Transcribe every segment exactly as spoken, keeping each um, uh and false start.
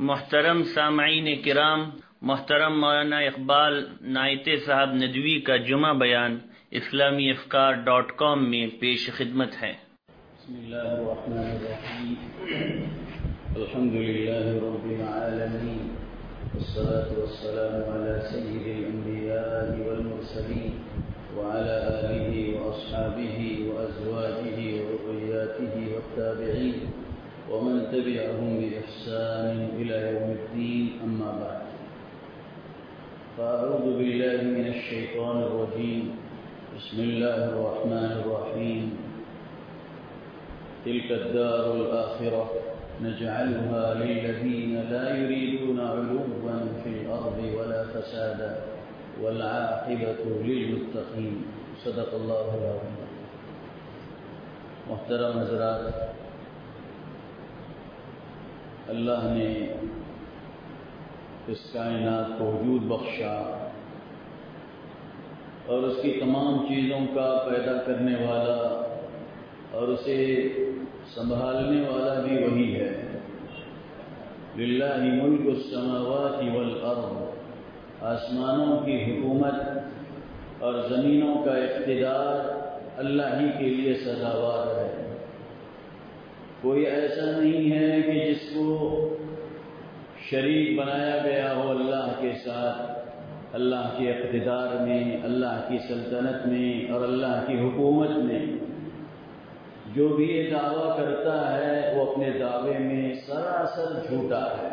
محترم سامعین کرام، محترم مولانا اقبال نائتے صاحب ندوی کا جمعہ بیان اسلامی افکار ڈاٹ کام میں پیش خدمت ہے۔ بسم اللہ الرحمن الرحیم، الحمد للہ رب العالمین، والصلاة والسلام على سید الانبیاء والمرسلین وعلى آلہ واصحابہ وازواجہ وذریاتہ والتابعین ومن تبعهم بإحسان إلى يوم الدين، أما بعد، فأعوذ بالله من الشيطان الرجيم، بسم الله الرحمن الرحيم، تلك الدار الآخرة نجعلها للذين لا يريدون علوا في الأرض ولا فسادا والعاقبة للمتقين، صدق الله العظيم۔ محترم حضرات، اللہ نے اس کائنات کو وجود بخشا اور اس کی تمام چیزوں کا پیدا کرنے والا اور اسے سنبھالنے والا بھی وہی ہے۔ للہ ملک السماوات والارض، آسمانوں کی حکومت اور زمینوں کا اقتدار اللہ ہی کے لیے سزاوار ہے۔ کوئی ایسا نہیں ہے کہ جس کو شریک بنایا گیا ہو اللہ کے ساتھ، اللہ کے اقتدار میں، اللہ کی سلطنت میں اور اللہ کی حکومت میں۔ جو بھی یہ دعویٰ کرتا ہے وہ اپنے دعوے میں سراسر جھوٹا ہے۔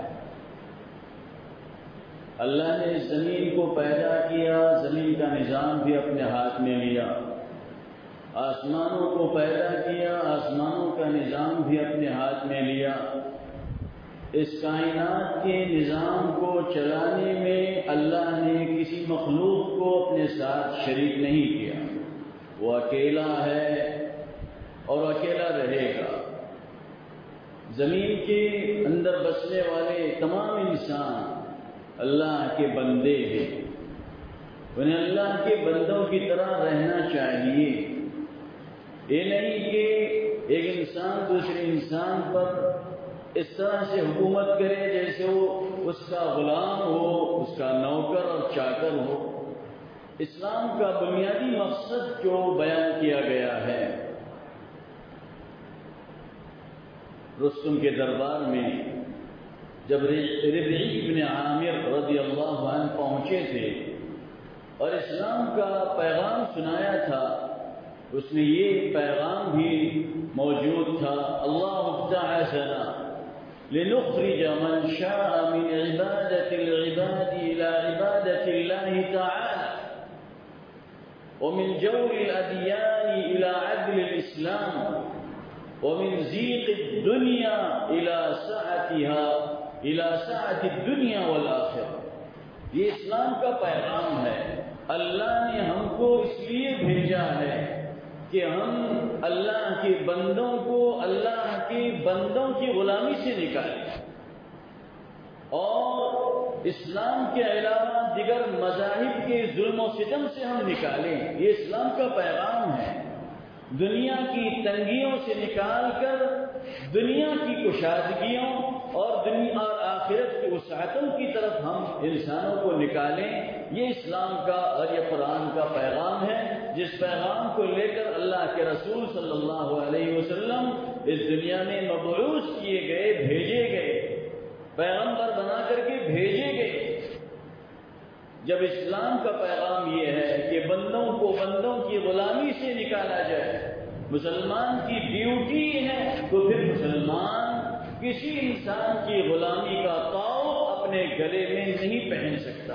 اللہ نے اس زمین کو پیدا کیا، زمین کا نظام بھی اپنے ہاتھ میں لیا، آسمانوں کو پیدا کیا، آسمانوں کا نظام بھی اپنے ہاتھ میں لیا۔ اس کائنات کے نظام کو چلانے میں اللہ نے کسی مخلوق کو اپنے ساتھ شریک نہیں کیا، وہ اکیلا ہے اور اکیلا رہے گا۔ زمین کے اندر بسنے والے تمام انسان اللہ کے بندے ہیں، انہیں اللہ کے بندوں کی طرح رہنا چاہیے۔ یہ نہیں کہ ایک انسان دوسرے انسان پر اس طرح سے حکومت کرے جیسے وہ اس کا غلام ہو، اس کا نوکر اور چاکر ہو۔ اسلام کا بنیادی مقصد جو بیان کیا گیا ہے، رستم کے دربار میں جب ربعی بن عامر رضی اللہ عنہ پہنچے تھے اور اسلام کا پیغام سنایا تھا، اس میں یہ پیغام بھی موجود تھا، اللہ ابتعثنا لنخرج من شاء من عبادة العباد إلى عبادة الله تعالى ومن جور الأديان إلى عدل الإسلام ومن ضيق الدنيا إلى سعتها إلى سعة الدنيا والآخرة۔ یہ اسلام کا پیغام ہے۔ اللہ نے ہم کو اس لیے بھیجا ہے کہ ہم اللہ کے بندوں کو اللہ کے بندوں کی غلامی سے نکالیں اور اسلام کے علاوہ دیگر مذاہب کے ظلم و ستم سے ہم نکالیں۔ یہ اسلام کا پیغام ہے۔ دنیا کی تنگیوں سے نکال کر دنیا کی کشادگیوں اور دنیا اور آخرت کی وسعتوں کی طرف ہم انسانوں کو نکالیں۔ یہ اسلام کا اور یہ قرآن کا پیغام ہے، جس پیغام کو لے کر اللہ کے رسول صلی اللہ علیہ وسلم اس دنیا میں مبعوث کیے گئے، بھیجے گئے، پیغمبر بنا کر کے بھیجے گئے۔ جب اسلام کا پیغام یہ ہے کہ بندوں کو بندوں کی غلامی سے نکالا جائے، مسلمان کی ڈیوٹی ہے، تو پھر مسلمان کسی انسان کی غلامی کا تاؤ اپنے گلے میں نہیں پہن سکتا۔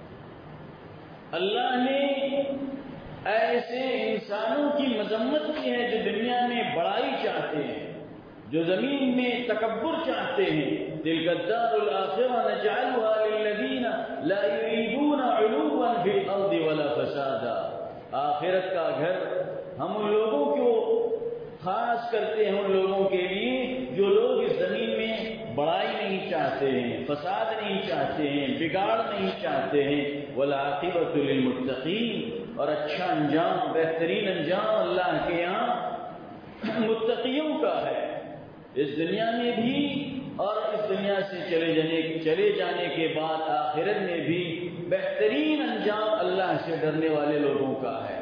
اللہ نے ایسے انسانوں کی مذمت کی ہے جو دنیا میں بڑائی چاہتے ہیں، جو زمین میں تکبر چاہتے ہیں۔ تلک الدار الآخرہ نجعلها للذین لا یریدون علوا فی الارض ولا فسادا۔ آخرت کا گھر ہم ان لوگوں کو خاص کرتے ہیں، ان لوگوں کے لیے جو لوگ اس زمین میں بڑائی نہیں چاہتے ہیں، فساد نہیں چاہتے ہیں، بگاڑ نہیں چاہتے ہیں۔ والعاقبۃ للمتقین، اور اچھا انجام، بہترین انجام اللہ کے یہاں متقیوں کا ہے۔ اس دنیا میں بھی اور اس دنیا سے چلے جانے چلے جانے کے بعد آخرت میں بھی بہترین انجام اللہ سے ڈرنے والے لوگوں کا ہے۔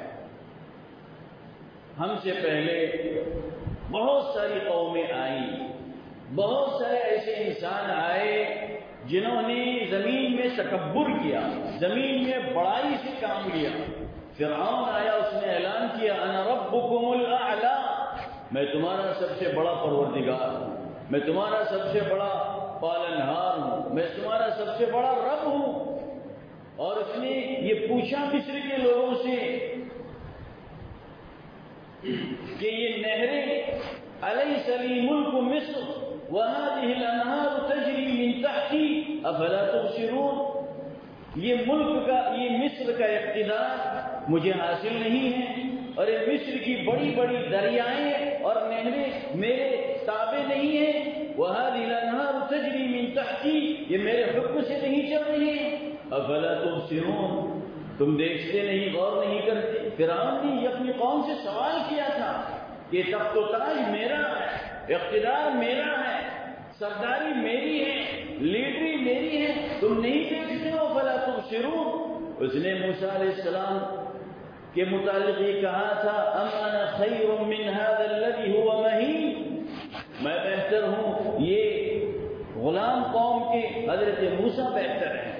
ہم سے پہلے بہت ساری قومیں آئیں، بہت سارے ایسے انسان آئے جنہوں نے زمین میں تکبر کیا، زمین میں بڑائی سے کام لیا۔ فرعون آیا، اس نے اعلان کیا انا ربکم الاعلی، میں تمہارا سب سے بڑا پروردگار ہوں، میں تمہارا سب سے بڑا پالنہار ہوں، میں تمہارا سب سے بڑا رب ہوں۔ اور اس نے یہ پوچھا مصر کے لوگوں سے کہ یہ نہریں الیس لی ملک مصر وهذه الانہار تجری من تحتی افلا تبصرون، یہ ملک کا، یہ مصر کا اقتدار مجھے حاصل نہیں ہے، اور یہ مصر کی بڑی بڑی دریائیں اور نہریں میرے تابع نہیں ہیں، وهذه الانہار تجری من تحتی، یہ میرے حکم سے نہیں چل رہی ہیں، افلا تبصرون، تم دیکھتے نہیں، غور نہیں کرتے۔ فرعون نے اپنی قوم سے سوال کیا تھا کہ تخت و تاج میرا ہے، اقتدار میرا ہے، سرداری میری ہے، لیڈری میری ہے، تم نہیں دیکھتے ہو، فلا تبصرون۔ اس نے موسیٰ علیہ السلام کے متعلق یہ کہا تھا ام انا خیر من هذا الذي هو مہین، میں بہتر ہوں، یہ غلام قوم کے حضرت موسیٰ بہتر ہیں۔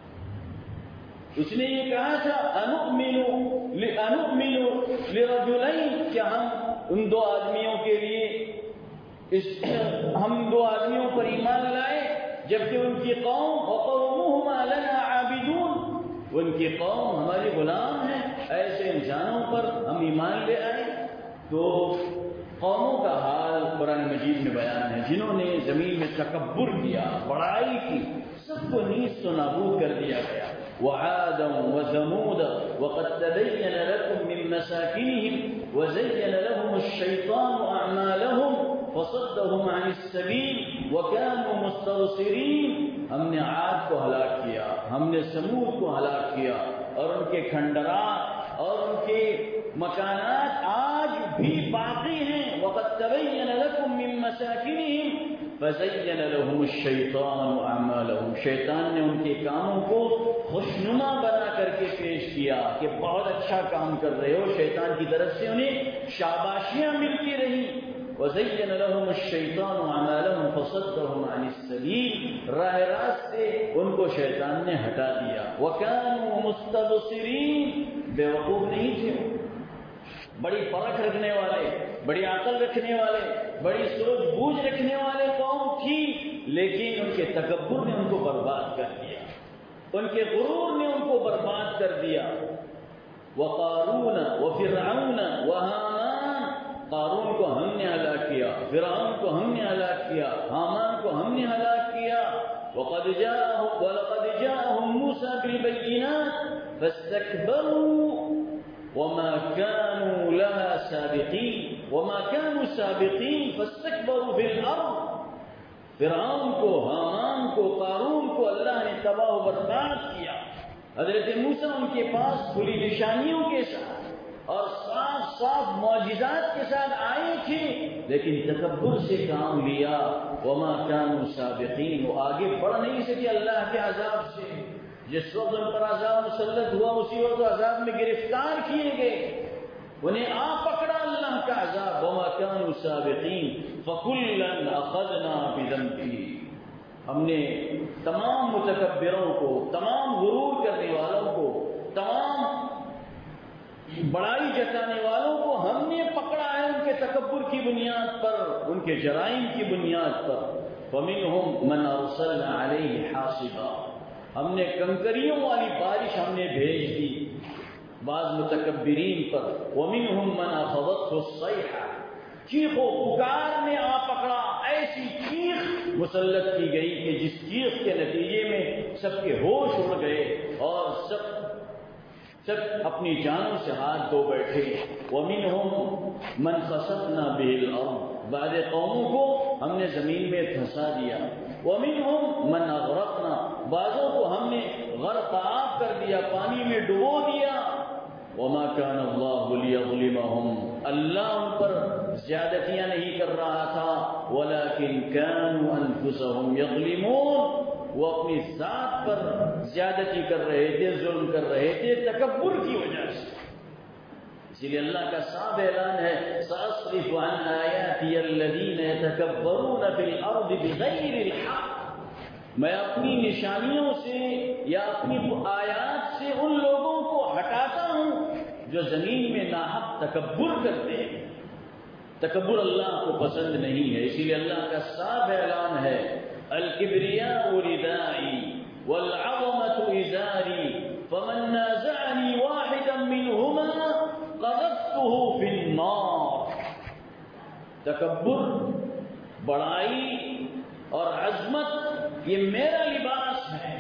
اس نے یہ کہا تھا انؤمن انؤمن لرجلین، کہ ہم ان دو آدمیوں کے لیے اس ہم دو آدمیوں پر ایمان لائے جبکہ ان کی قوم وقومهما لنا عابدون، ان کی قوم ہماری غلام ہیں، ایسے انسانوں پر ہم ایمان لے آئے۔ تو قوموں کا حال قرآن مجید میں بیان ہے جنہوں نے زمین میں تکبر کیا، بڑائی کی، سب کو نیست و نابود کر دیا گیا۔ وعادا وثمود وقد تبين لكم من مساكنهم وزين لهم الشيطان أعمالهم فصدهم عن السبيل وكانوا مستبصرين، ہم نے عاد کو ہلاک کیا، ہم نے سمود کو ہلاک کیا، اور ان کے کھنڈرات اور ان کے مکانات آج بھی باقی ہیں۔ وقد تبين لكم من مساكنهم فزين لهم الشيطان أعمالهم، شیطان نے ان کے کاموں کو خوشنما بنا کر کے پیش کیا کہ بہت اچھا کام کر رہے ہو، شیطان کی طرف سے انہیں شاباشیاں ملتی رہیں۔ وزين لهم الشيطان أعمالهم فصدهم عن السبيل، راہ راست سے ان کو شیطان نے ہٹا دیا۔ وكانوا مستبصرين، بیوقوف نہیں تھے، بڑی پرکھ رکھنے والے، بڑی عقل رکھنے والے، بڑی سوچ بوجھ رکھنے والے قوم تھی، لیکن ان کے تکبر نے ان کو برباد کر دیا، ان کے غرور نے ان کو برباد کر دیا۔ وقارون وفرعون وہامان، قارون کو ہم نے ہلاک کیا، فرعون کو ہم نے ہلاک کیا، حامان کو ہم نے ہلاک کیا۔ وقد جاءهم ولقد جاءهم موسى بالبينات فاستكبروا وما كانوا لها سابقين وما كانوا سابقين فاستكبروا في الارض، فرعون کو، حامان کو، قارون کو اللہ نے تباہ و برباد کیا۔ حضرت موسیٰ ان کے پاس کھلی نشانیوں کے ساتھ اور صاف صاف معجزات کے ساتھ آئے تھے، لیکن تکبر سے کام لیا۔ وما كانوا سابقين، وہ آگے بڑھ نہیں سکے اللہ کے عذاب سے۔ جس وقت ان پر عذاب مسلط ہوا اسی وقت عذاب میں گرفتار کیے گئے، انہیں آ پکڑا اللہ کا عذاب۔ وما كانوا سابقين فكلا اخذنا بذنبه، ہم نے تمام متکبروں کو، تمام غرور کرنے والوں کو، تمام بڑائی جتانے والوں کو ہم نے پکڑا ہے ان کے تکبر کی بنیاد پر، ان کے جرائم کی بنیاد پر۔ فمنهم من ارسلنا عليه حاصبا، ہم نے کنکریوں والی بارش ہم نے بھیج دی بعض متکبرین پر۔ ومنهم من اخذته الصیحہ، چیخ و پکار نے آ پکڑا، ایسی چیخ مسلط کی گئی کہ جس چیخ کے نتیجے میں سب کے ہوش اڑ گئے اور سب سب اپنی جانوں سے ہاتھ دھو بیٹھے۔ ومنهم من خسفنا به الارض، بعض قوموں کو ہم نے زمین میں دھنسا دیا۔ ومنهم من اغرقنا، بعضوں کو ہم نے غرق آب کر دیا، پانی میں ڈبو دیا۔ وما كان الله ليظلمهم، اللہ ان پر زیادتیاں نہیں کر رہا تھا، وَلَكِنْ كَانُوا أَنفُسَهُمْ يَظْلِمُونَ، وہ اپنی ذات پر زیادتی کر رہے تھے، ظلم کر رہے تھے تکبر کی وجہ سے۔ اسی لیے اللہ کا صاف اعلان ہے، سَأَصْرِفُ عَنْ آيَاتِيَ الَّذِينَ يَتَكَبَّرُونَ فِي الْأَرْضِ بِغَيْرِ الْحَقِّ، میں اپنی نشانیوں سے یا اپنی آیات سے ان لوگوں کو ہٹاتا ہوں جو زمین میں ناحق تکبر کرتے ہیں۔ تکبر اللہ کو پسند نہیں ہے، اسی لیے اللہ کا صاف اعلان ہے، الکبریاء ردائی والعظمة ازاری فمن نازعنی واحدا منہما قذفته فی النار۔ تکبر، بڑائی اور عظمت یہ میرا لباس ہے،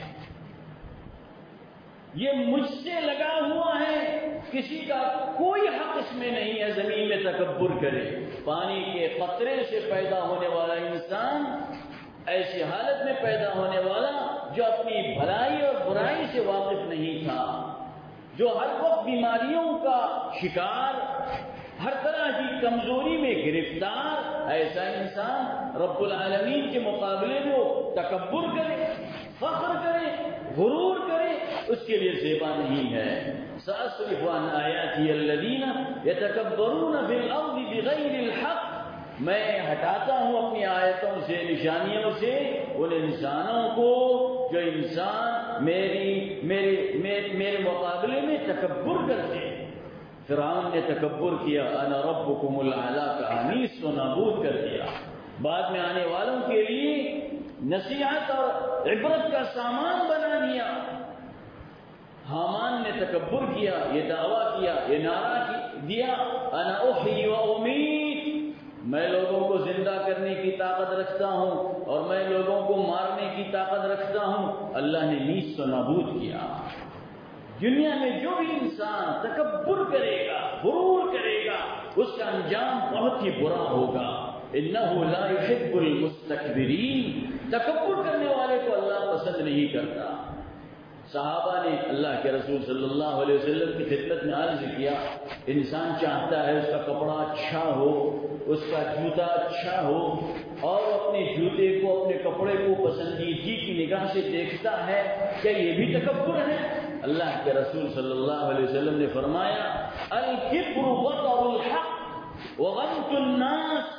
یہ مجھ سے لگا ہوا ہے، کسی کا کوئی حق اس میں نہیں ہے زمین میں تکبر کرے۔ پانی کے قطرے سے پیدا ہونے والا انسان ایسی حالت میں پیدا ہونے والا جو اپنی بھلائی اور برائی سے واقف نہیں تھا، جو ہر وقت بیماریوں کا شکار، ہر طرح کی کمزوری میں گرفتار، ایسا انسان رب العالمین کے مقابلے میں وہ تکبر کرے، فخر کرے، غرور کرے، اس کے لیے زیبا نہیں ہے۔ سأصرف عن آیاتی الذین یتکبرون فی الارض بغیر الحق، میں ہٹاتا ہوں اپنی آیتوں سے، نشانیوں سے ان انسانوں کو جو انسان میری میرے میرے, میرے مقابلے میں تکبر کرتے ہیں۔ فرعون نے تکبر کیا، انا ربکم الاعلی کا نیست و نابود کر دیا، بعد میں آنے والوں کے لیے نصیحت اور عبرت کا سامان بنا دیا۔ حامان نے تکبر کیا، یہ دعویٰ کیا، یہ نعرہ دیا، انا احیی و امیت، میں لوگوں کو زندہ کرنے کی طاقت رکھتا ہوں اور میں لوگوں کو مارنے کی طاقت رکھتا ہوں۔ اللہ نے نیست و نابود کیا۔ دنیا میں جو بھی انسان تکبر کرے گا، غرور کرے گا، اس کا انجام بہت ہی برا ہوگا۔ انہ لا یحب المستکبرین، تکبر کرنے والے کو اللہ پسند نہیں کرتا۔ صحابہ نے اللہ کے رسول صلی اللہ علیہ وسلم کی خدمت میں عرض کیا، انسان چاہتا ہے اس کا کپڑا اچھا ہو، اس کا جوتا اچھا ہو، اور اپنے جوتے کو، اپنے کپڑے کو پسندیدگی کی نگاہ سے دیکھتا ہے، کیا یہ بھی تکبر ہے؟ اللہ کے رسول صلی اللہ علیہ وسلم نے فرمایا، الکبر بطر الحق وغمط الناس،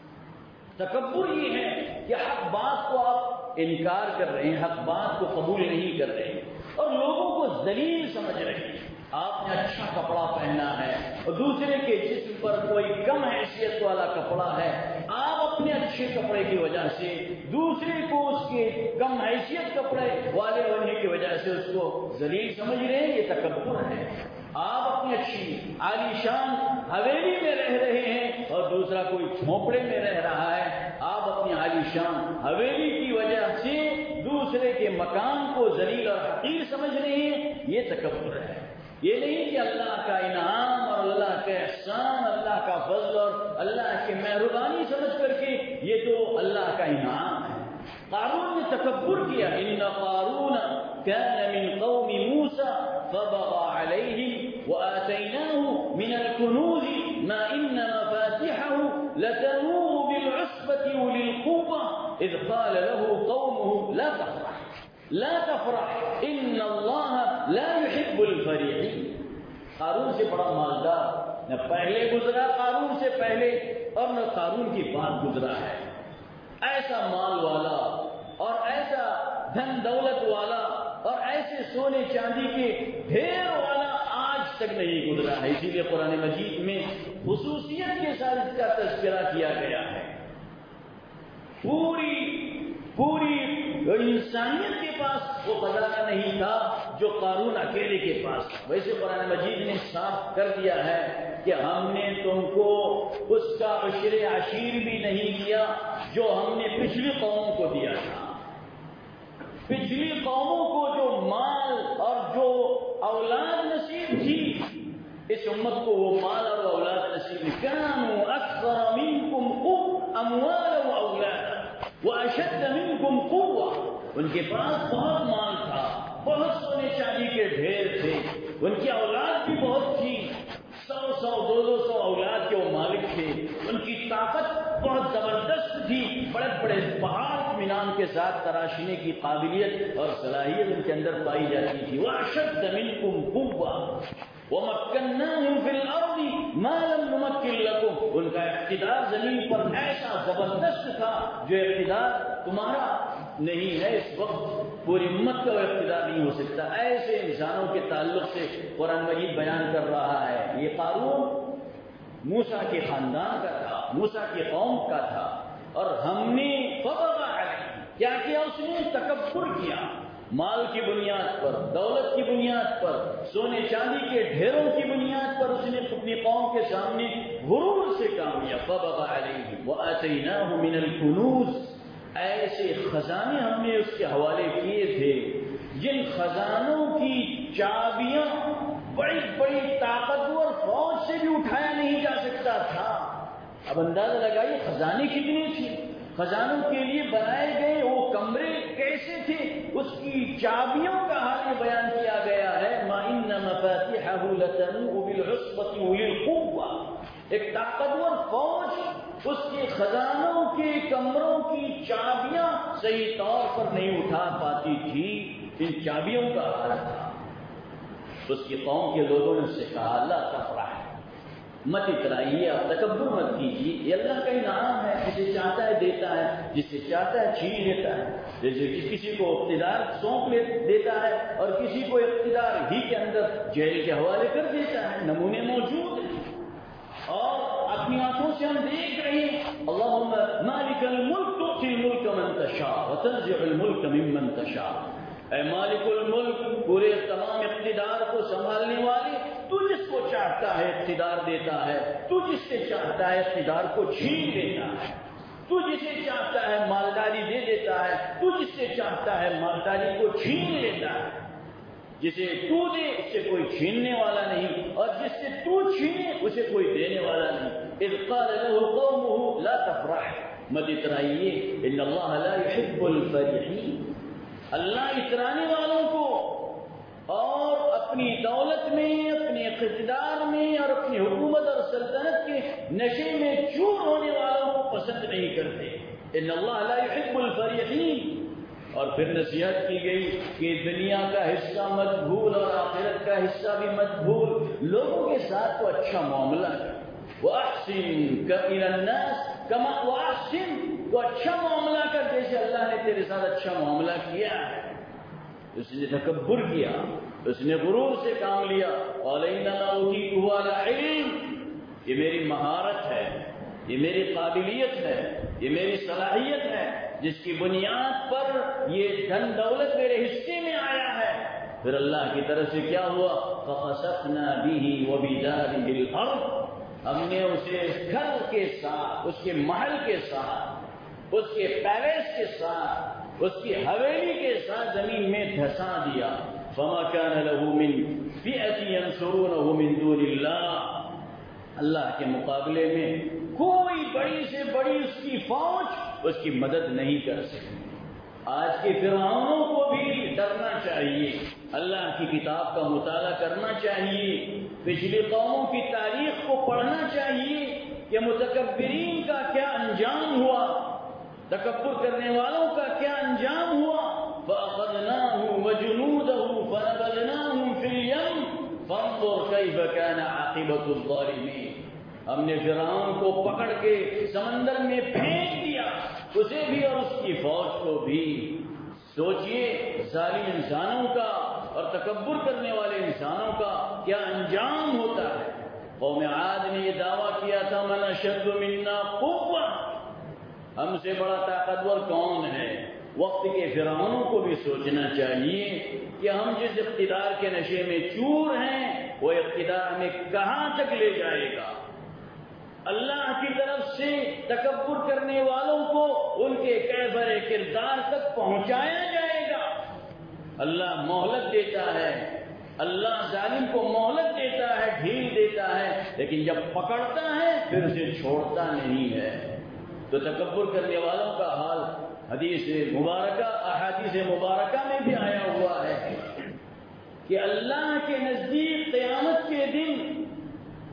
تکبر یہ ہے کہ حق بات کو آپ انکار کر رہے ہیں، حق بات کو قبول نہیں کر رہے ہیں اور لوگوں کو ذلیل سمجھ رہے ہیں۔ آپ نے اچھا کپڑا پہنا ہے اور دوسرے کے جسم پر کوئی کم حیثیت والا کپڑا ہے، آپ اپنے اچھے کپڑے کی وجہ سے دوسرے کو اس کے کم حیثیت کپڑے والے ہونے کی وجہ سے اس کو ذلیل سمجھ رہے ہیں، یہ تکبر ہے۔ آپ اپنی اچھی عالیشان حویلی میں رہ رہے ہیں اور دوسرا کوئی جھونپڑے میں رہ رہا ہے، آپ اپنی عالیشان حویلی کی وجہ سے دوسرے کے مکان کو ذلیل اور حقیر سمجھ رہے ہیں، یہ تکبر ہے۔ یہ نہیں کہ اللہ کا انعام اور اللہ کا احسان، اللہ کا فضل اور اللہ کی مہربانی سمجھ کر کے یہ تو اللہ کا انعام ہے۔ قارون نے تکبر کیا، ان قارون كان من قوم موسى فبغى عليهم وآتيناه من الكنوز ما إن مفاتحه لتنوء بالعصبة أولي القوة إذ قال له قومه لا تفرح لا تفرح ان اللہ لا يحب الفرحین۔ قارون سے بڑا مالدار نہ پہلے گزرا قارون سے پہلے اور نہ قارون کی بات گزرا ہے۔ ایسا مال والا اور ایسا دھن دولت والا اور ایسے سونے چاندی کے ڈھیر والا آج تک نہیں گزرا ہے۔ اسی لیے قرآن مجید میں خصوصیت کے ساتھ اس کا تذکرہ کیا گیا ہے۔ پوری پوری انسانیت کے پاس وہ خزانہ نہیں تھا جو قارون اکیلے کے پاس تھا۔ ویسے قرآن مجید نے صاف کر دیا ہے کہ ہم نے تم کو اس کا عشر عشیر بھی نہیں دیا جو ہم نے پچھلی قوموں کو دیا تھا۔ پچھلی قوموں کو جو مال اور جو اولاد نصیب تھی، اس امت کو وہ مال اور اولاد نصیب نہیں۔ كانوا اکثر منکم اموالا واولادا واشد منکم قوہ، ان کے پاس بہت مال تھا، بہت سونے چاندی کے ڈھیر تھے، ان کی اولاد بھی بہت تھی، سو سو دو دو سو اولاد کے وہ مالک تھے. ان کی طاقت بہت زبردست تھی. بڑے بڑے پہاڑ اطمینان کے ساتھ تراشنے کی قابلیت اور صلاحیت ان کے اندر پائی جاتی تھی. وَأَشَدَّ مِنْكُمْ قُوَّةً وَمَكَّنَّاهُمْ فِي الْأَرْضِ مَا لَمْ نُمَكِّن لَكُمْ. ان کا اقتدار زمین پر ایسا زبردست تھا جو اقتدار تمہارا نہیں ہے. اس وقت پوری امت کا وہ اقتدار نہیں ہو سکتا. ایسے انسانوں کے تعلق سے قرآن مجید بیان کر رہا ہے. یہ قارون موسیٰ کے خاندان کا تھا, موسیٰ کی قوم کا تھا, اور ہم نے فبغى علیہ کیا کیا, اس نے تکبر کیا. مال کی بنیاد پر, دولت کی بنیاد پر, سونے چاندی کے ڈھیروں کی بنیاد پر اس نے اپنی قوم کے سامنے غرور سے کام لیا. فبغى علیہ وآتیناہ من الکنوز, ایسے خزانے ہم نے اس کے حوالے کیے تھے جن خزانوں کی چابیاں بڑی بڑی طاقتور فوج سے بھی اٹھایا نہیں جا سکتا تھا. اب اندازہ لگائیے خزانے کتنے تھے, خزانوں کے لیے بنائے گئے وہ کمرے کیسے تھے, اس کی چابیوں کا حال بیان کیا گیا ہے. ما ان مفاتیحہ لتنوء بالعصبۃ اولی القوہ, ایک طاقتور فوج اس کے خزانوں کے کمروں کی چابیاں صحیح طور پر نہیں اٹھا پاتی تھی. ان چابیوں کا حال تھا. اس کی قوم کے لوگوں نے اس سے کہا لا تفرح, مت اترائیے, آپ تکبر مت کیجیے, یہ اللہ کا انعام ہے, جسے چاہتا ہے دیتا ہے, جس سے چاہتا ہے چھین لیتا ہے. جیسے کسی کو اقتدار سونپ دیتا ہے اور کسی کو اقتدار ہی کے اندر جیل کے حوالے کر دیتا ہے. نمونے موجود ہیں اور اپنی آنکھوں سے ہم دیکھ رہے ہیں. اللہم مالک الملک تؤتی الملک من تشاء وتنزع الملک ممن تشاء. اے مالک الملک, پورے تمام اقتدار کو سنبھالنے والے, تو جس کو چاہتا ہے اقتدار دیتا ہے, تو جس سے چاہتا ہے اقتدار کو چھین لیتا ہے, تو جسے چاہتا ہے مالداری دے دیتا ہے, تو جس سے چاہتا ہے مالداری کو چھین لیتا ہے. جسے تو دے اس سے کوئی چھیننے والا نہیں, اور جس سے تو چھینے اسے کوئی دینے والا نہیں. اذ قال له قومه لا تفرح, مت اترائیے, ان اللہ لا يحب الفرحین. اللہ اترانے والوں کو اور اپنی دولت میں, اپنے اقتدار میں اور اپنی حکومت اور سلطنت کے نشے میں چور ہونے والوں کو پسند نہیں کرتے. ان اللہ لا يحب الفرحین. اور پھر نصیحت کی گئی کہ دنیا کا حصہ مت بھول اور آخرت کا حصہ بھی مت بھول. لوگوں کے ساتھ تو اچھا معاملہ کر. وَأَحْسِن إِلَى النَّاسِ كَمَا وَأَحْسِن, تو اچھا معاملہ کر جیسے اللہ نے تیرے ساتھ اچھا معاملہ کیا ہے. اس نے تکبر کیا, اس نے غرور سے کام لیا. قَالَ إِنَّمَا أُوتِيتُهُ عَلَى عِلْمٍ, یہ میری مہارت ہے, یہ میری قابلیت ہے, یہ میری صلاحیت ہے, جس کی بنیاد پر یہ دھن دولت میرے حصے میں آیا ہے. پھر اللہ کی طرف سے کیا ہوا, فَخَسَفْنَا بِهِ وَبِدَارِهِ الْأَرْضِ, ہم نے اسے گھر کے ساتھ, اس کے محل کے ساتھ, اس کے پیلیس کے ساتھ, اس کی حویلی کے ساتھ زمین میں دھسا دیا. فَمَا كَانَ لَهُ مِن فِئَةٍ يَنْصُرُونَهُ مِن دُونِ اللَّهِ, اللہ کے مقابلے میں کوئی بڑی سے بڑی اس کی فوج اس کی مدد نہیں کر سکتی. آج کے فرعونوں کو بھی ڈرنا چاہیے, اللہ کی کتاب کا مطالعہ کرنا چاہیے, پچھلی قوموں کی تاریخ کو پڑھنا چاہیے کہ متکبرین کا کیا انجام ہوا, تکبر کرنے والوں کا کیا انجام ہوا. فَأَخَذْنَاهُ وَجُنُودَهُ فَنَبَذْنَاهُمْ فِي الْيَمِّ فَانظُرْ كَيْفَ كَانَ عَاقِبَةُ الظَّالِمِينَ. ہم نے فرعون کو پکڑ کے سمندر میں پھینک دیا, اسے بھی اور اس کی فوج کو بھی. سوچئے ظالم انسانوں کا اور تکبر کرنے والے انسانوں کا کیا انجام ہوتا ہے. قوم عاد نے یہ دعویٰ کیا تھا من اشد منا قوة, ہم سے بڑا طاقتور کون ہے. وقت کے فرعونوں کو بھی سوچنا چاہیے کہ ہم جس اقتدار کے نشے میں چور ہیں وہ اقتدار ہمیں کہاں تک لے جائے گا. اللہ کی طرف سے تکبر کرنے والوں کو ان کے کیفر کردار تک پہنچایا جائے گا. اللہ مہلت دیتا ہے, اللہ ظالم کو مہلت دیتا ہے, ڈھیل دیتا ہے, لیکن جب پکڑتا ہے پھر اسے چھوڑتا نہیں ہے. تو تکبر کرنے والوں کا حال حدیث مبارکہ احادیث مبارکہ میں بھی آیا ہوا ہے کہ اللہ کے نزدیک قیامت کے دن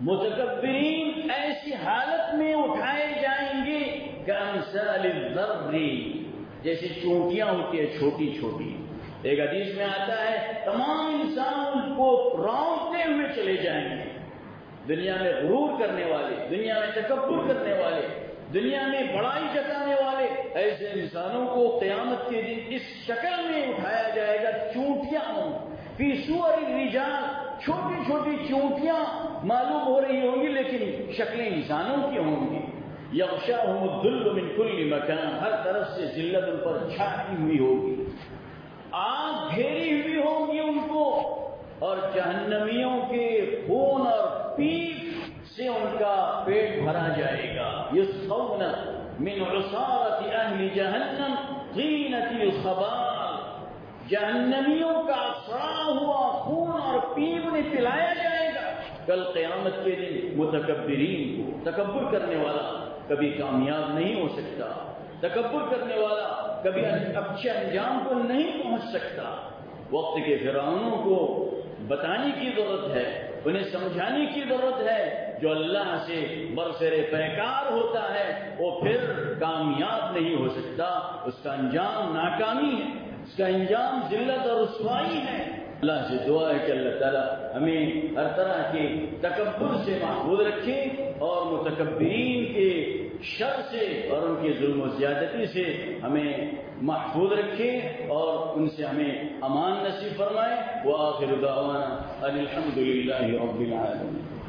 متکبرین ایسی حالت میں اٹھائے جائیں گے کامثال الذر، جیسے چونٹیاں ہوتی ہیں چھوٹی چھوٹی. ایک حدیث میں آتا ہے تمام انسان ان کو رونقتے ہوئے چلے جائیں گے. دنیا میں غرور کرنے والے، دنیا میں تکبر کرنے والے، دنیا میں بڑائی جتانے والے ایسے انسانوں کو قیامت کے دن اس شکل میں اٹھایا جائے گا، چونٹیاں ہوں فی صور الرجال، چھوٹی چھوٹی چونٹیاں معلوم ہو رہی ہوں گی لیکن شکلیں انسانوں کی ہوں گی. یغشاہم الذل من کل مکان، ہر طرف سے ذلت ان پر چھائی ہوئی ہوگی، آگ گھیری ہوئی ہوگی ان کو، اور جہنمیوں کے خون اور پیپ سے ان کا پیٹ بھرا جائے گا. یسقون من عصارۃ اہل جہنم طینۃ الخبال، جہنمیوں کا سڑا ہوا خون اور پیپ انہیں پلایا جائے گا کل قیامت کے دن. متکبرین کو، تکبر کرنے والا کبھی کامیاب نہیں ہو سکتا، تکبر کرنے والا کبھی اچھے انجام کو نہیں پہنچ سکتا. وقت کے فرعونوں کو بتانے کی ضرورت ہے، انہیں سمجھانے کی ضرورت ہے. جو اللہ سے برسر پیکار ہوتا ہے وہ پھر کامیاب نہیں ہو سکتا، اس کا انجام ناکامی ہے، اس کا انجام ذلت اور رسوائی ہے. اللہ سے دعا ہے کہ اللہ تعالیٰ ہمیں ہر طرح کے تکبر سے محفوظ رکھے اور متکبرین کے شر سے اور ان کے ظلم و زیادتی سے ہمیں محفوظ رکھے اور ان سے ہمیں امان نصیب فرمائے. وآخر دعوانا ان الحمد للہ رب العالمین.